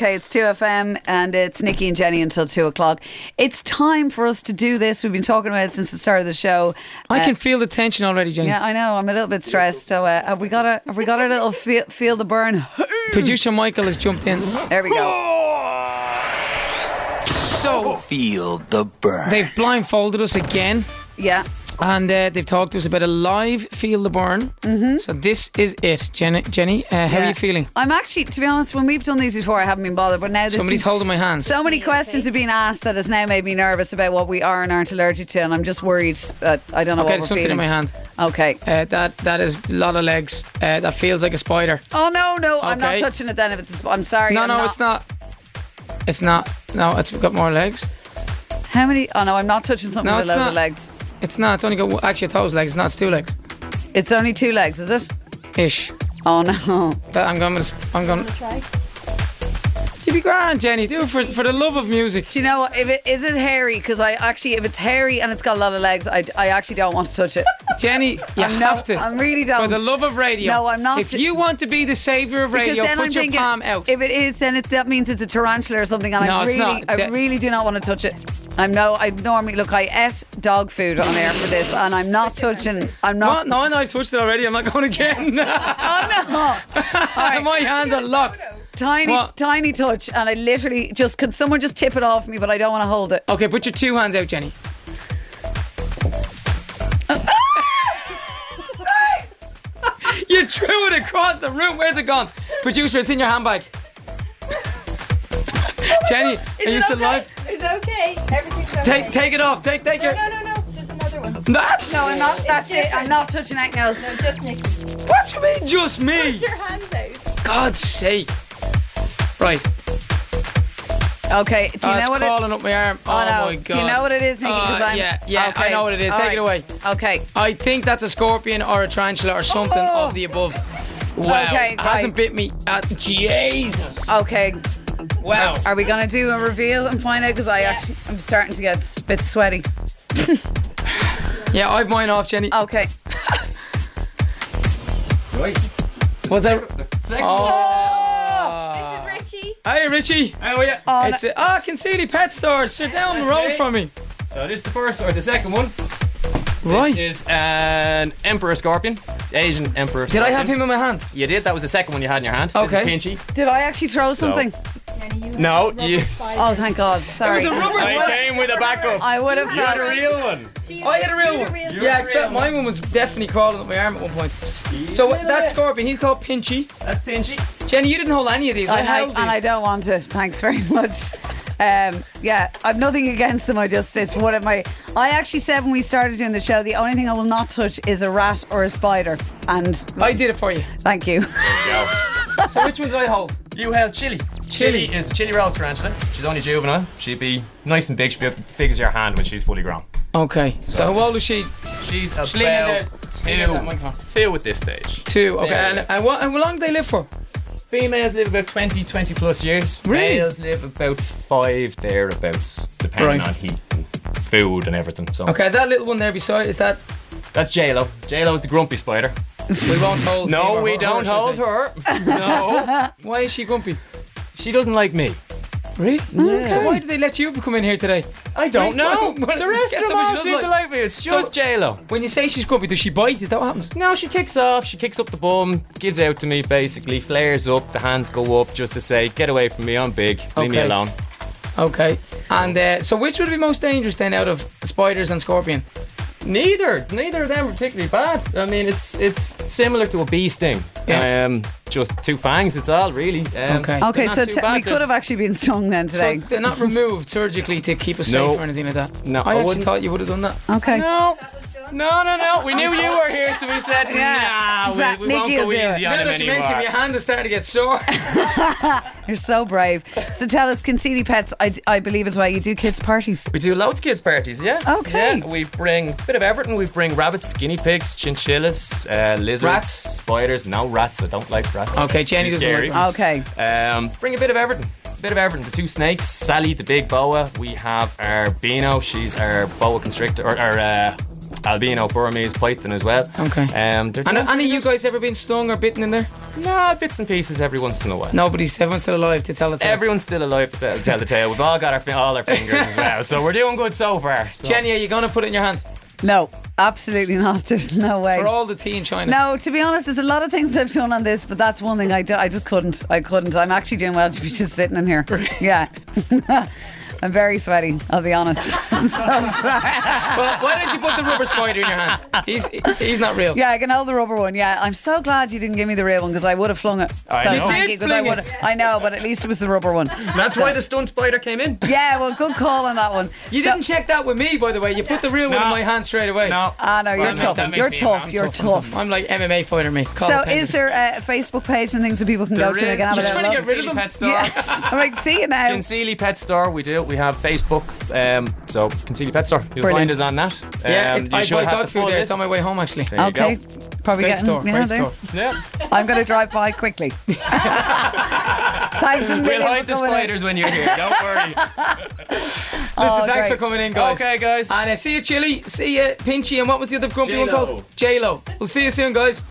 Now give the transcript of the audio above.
Okay, it's 2FM and it's Nikki and Jenny until 2 o'clock. It's time for us to do this. We've been talking about it since the start of the show. I can feel the tension already, Jenny. Yeah, I know. I'm a little bit stressed. So have we got a little feel the burn? Producer Michael has jumped in. There we go. So Feel the burn. they've blindfolded us again. Yeah. And they've talked to us about a live Feel the Burn. Mm-hmm. So this is it. Jenny, how are you feeling? I'm actually, to be honest, when we've done these before, I haven't been bothered. But now Somebody's holding my hands. so many questions have been asked that has now made me nervous about what we are and aren't allergic to, and I'm just worried that I don't know Okay, what there's we're something feeling. in my hand. Okay. That is a lot of legs. That feels like a spider. Oh no! I'm not Okay. touching it. Then if it's, I'm sorry. No, I'm it's not. It's not. No, it's got more legs. How many? Oh no, I'm not touching something No, with it's a load not. of legs. It's not. It's only got actually I thought it was legs. No, it's 2 legs. It's only 2 legs, is it? Ish. Oh no. I'm going. You be grand, Jenny. Do it for the love of music. Do you know what? Is it hairy? Because if it's hairy and it's got a lot of legs, I actually don't want to touch it. Jenny, you have to. I really don't. For the love of radio. No, I'm not. If you want to be the saviour of radio, Because then put I'm your thinking, palm out. if it is, then that means it's a tarantula or something, and No, I it's not. really do not want to touch it. I normally look. I ate dog food on air for this, and I'm not touching. I'm What? not. No, I've touched it already. I'm not going again. Oh no! My hands are locked. Tiny touch, and I literally just. Could someone just tip it off me? But I don't want to hold it. Okay, put your 2 hands out, Jenny. You threw it across the room. Where's it gone? Producer, it's in your handbag. Jenny, are you still alive? It's okay. Everything's okay. Take it off. Take your. No. There's another one. No, I'm not. That's it. I'm not touching anything else. No, just Nick. What do you mean, just me? Put your hands out. God's sake. Right. Okay. Do you know it's what crawling up my arm. Oh, no. my God. Do you know what it is, Nikki? 'Cause I'm- Yeah, Okay. I know what it is. All Take right. it away. Okay. I think that's a scorpion or a tarantula or something of the above. Wow. Okay, It hasn't bit me. Jesus. Okay. Wow. Are we going to do a reveal and find out? Because I'm starting to get a bit sweaty. Yeah, I've mine off, Jenny. Okay. Right. Was that? This is Richie. Hi, Richie. How are you? It's Kinsey Pet Store. It's down the That's road me. from me. So this is the first or the second one. Right. This is an Emperor Scorpion. Asian Emperor Did Scorpion. I have him in my hand? You did. That was the second one you had in your hand. Okay. This is Pinchy. Did I actually throw something? No, you. Oh, thank God. Sorry. It was a rubber I came with a backup. I would have You had a felt. real one. I had a real one. Yeah, real my one was definitely crawling up my arm at one point. So that scorpion, he's called Pinchy. That's Pinchy. Jenny, you didn't hold any of these. I held these. And I don't want to. Thanks very much. Yeah, I've nothing against them. It's one of my. I actually said when we started doing the show, the only thing I will not touch is a rat or a spider. And I did it for you. thank you. So which one did I hold? You held Chili. Chili is a Chili Rose tarantula. She's only juvenile. She'd be nice and big. She'd be as big as your hand when she's fully grown. Okay. So how old is she? She's Just lean in there. about Lean in that microphone. 2 at this stage. 2. Okay. Yeah, And yeah. how long do they live for? Females live about 20 plus years. Really? Males live about 5 thereabouts, depending Right. on heat and food and everything. So Okay, that little one there beside, is that... that's J-Lo. J-Lo is the grumpy spider. We won't hold him No, or we her, don't should I hold say. her. No. Why is she grumpy? She doesn't like me. Really? Yeah. So why did they let you come in here today? I don't know. Well, The rest get of them somebody all who seem doesn't to like me. It's just So- J-Lo. When you say she's grumpy, does she bite? Is that what happens? No, she kicks off. She kicks up the bum, gives out to me basically, flares up, the hands go up just to say, get away from me, I'm big, leave me Okay. alone. Okay. And so which would be most dangerous then out of spiders and scorpion? Neither of them are particularly bad. I mean, it's similar to a bee sting. Yeah. Just 2 fangs. It's all really. Okay. they're Okay, not so too bad. we could have actually been stung then So today. they're not removed surgically to keep us No. safe or anything like that? No, I I actually wouldn't. thought you would have done that. Okay. No. We knew you were here, so we said, Yeah, nah, exactly. we won't Nikki go will do easy it. on Now him that you mentioned anymore. your hand is starting to get sore. You're so brave. So tell us, Kinsey Pets, I believe as well, you do kids' parties. We do loads of kids' parties, yeah. Okay. Yeah, we bring a bit of everything. We bring rabbits, guinea pigs, chinchillas, lizards, Rats? spiders. No rats. I don't like rats. Okay, Jenny Too doesn't scary. like Okay. Bring a bit of everything. The 2 snakes, Sally the big boa. We have our Beano. She's our boa constrictor, or our albino Burmese python as well. Okay. They're And doing any of pretty you good. guys ever been stung or bitten in there? Nah, bits and pieces every once in a while. Everyone's still alive to tell the tale. Everyone's still alive to tell the tale. We've all got all our fingers as well, so we're doing good so far. So. Jenny, are you going to put it in your hand? No, absolutely not. There's no way. For all the tea in China? No, to be honest, there's a lot of things I've done on this, but that's one thing I just couldn't. I couldn't. I'm actually doing well to be just sitting in here. Yeah. I'm very sweaty, I'll be honest. I'm so sorry. Well, why don't you put the rubber spider in your hands? He's not real. Yeah, I can hold the rubber one. Yeah, I'm so glad you didn't give me the real one because I would have flung it. I So know. thank You did 'cause I fling it. would. I know, but at least it was the rubber one. That's why the stunt spider came in. Yeah, well, good call on that one. You didn't check that with me, by the way. You put the real one in my hand straight away. No. Ah, no, you're That tough. makes You're me- tough. I'm You're I'm tough. I'm like MMA fighter, me. Call So, it is there a Facebook page and things that people can go There to? They is. can have You're a trying little to look? get rid of them. Pet store. Yes. I'm like, see you now. Concealy Pet Store, we do. We have Facebook, so Concealy Pet Store. You'll Brilliant. find us on that. Yeah, You I should buy have dog the food full there. list. It's on my way home, actually. There you Okay, go. probably Great getting store, you know, great there. store. Yeah. I'm going to drive by quickly. Thanks a million We'll hide for the coming in. spiders when you're here. Don't worry. Listen, Oh, thanks great. for coming in, guys. Okay, guys. And see you, Chili. See you, Pinchy. And what was the other grumpy one J-Lo. called? J-Lo. We'll see you soon, guys.